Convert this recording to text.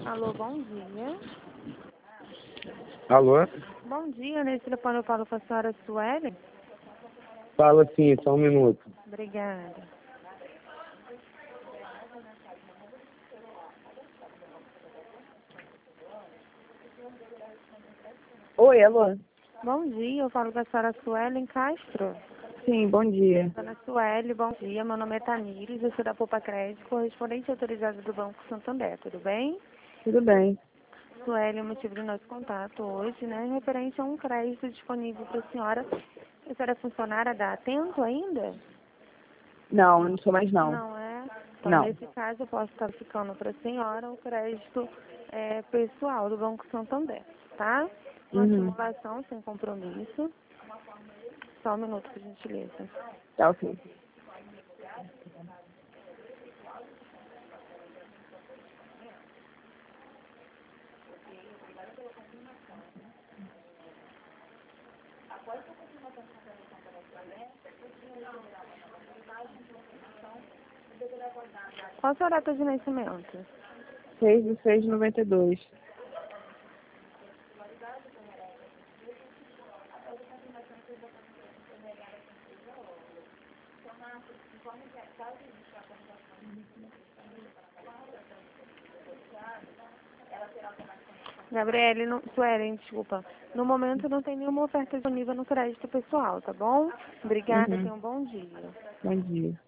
Alô, bom dia. Alô? Bom dia, nesse telefone eu falo com a senhora Sueli. Fala sim, só um minuto. Obrigada. Oi, alô? Bom dia, eu falo com a senhora Suelen Castro. Sim, bom dia. Dona Sueli, bom dia. Meu nome é Tamires, eu sou da Poupa Crédito, correspondente autorizada do Banco Santander, tudo bem? Tudo bem. Sueli, o motivo do nosso contato hoje, né, é referente a um crédito disponível para a senhora. A senhora é funcionária da Atento ainda? Não, eu não sou mais não. Não é? Então, Não. nesse caso, eu posso estar ficando para a senhora o crédito pessoal do Banco Santander, tá? Uma Uhum. simulação sem compromisso. Só um minuto, por gentileza. Tá ok. Qual a sua data de nascimento? 6/6/92. Gabriele, Suelen, desculpa. No momento não tem nenhuma oferta disponível no crédito pessoal, tá bom? Obrigada, Uhum. tenha um bom dia. Bom dia.